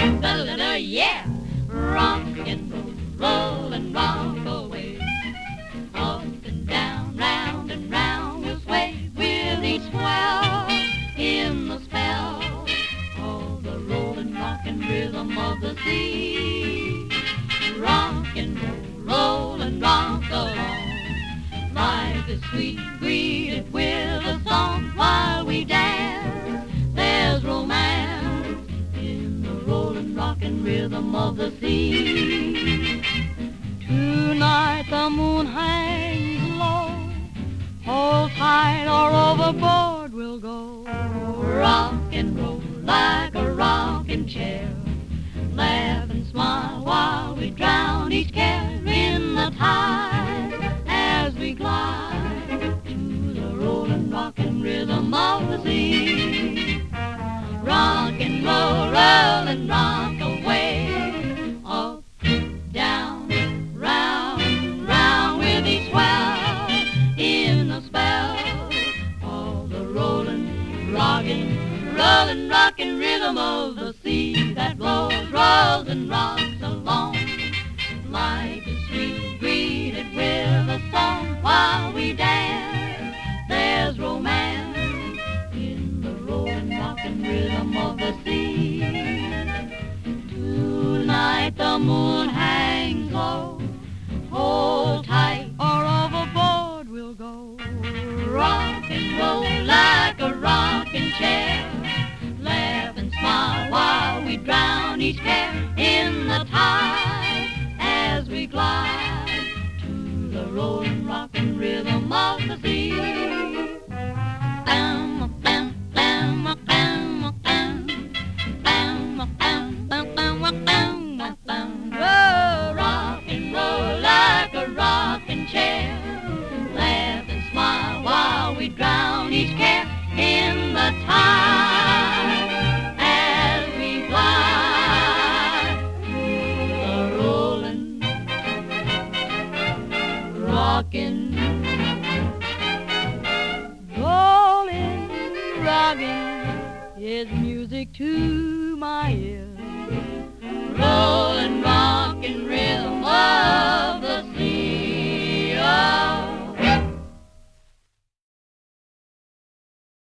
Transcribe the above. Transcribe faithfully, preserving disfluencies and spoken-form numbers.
Da-da-da-da, yeah. Rock and roll, roll and rock away. Up and down, round and round we'll sway with each swell in the spell of the rolling, rockin' rhythm of the sea. Rock and roll, roll and rock along. Life is sweet, greeted with a song while we dance. There's romance in the rolling, rockin' rhythm of the sea. Tonight the moon hangs low. Hold tight or overboard we'll go. Rock and roll like a rocking chair. Laugh and smile while we drown each care in the tide as we glide to the rolling, rockin' rhythm of the sea. Rock and roll, roll and rock away. Up, down, round, round with each swell in the spell of the rolling, rockin', rollin', rockin' rhythm of the sea that blows, rolls and rocks along. Life is sweet, greeted with a song while we dance. There's romance in the rolling, rockin' rhythm of the sea. Tonight the moon hangs low. Hold tight or overboard we'll go. Rock and roll like a rocking chair. Laugh and smile while we drown each care in the tide as we glide to the rolling, rockin' rhythm of the sea. Bam, bam, bam, bam, bam, bam, bam, bam, bam, bam, bam. Whoa, rock and roll like a rocking chair. Laugh and smile while we drown each care in the tide as we glide to the rolling, rockin', rolling, rockin' is music to my ear.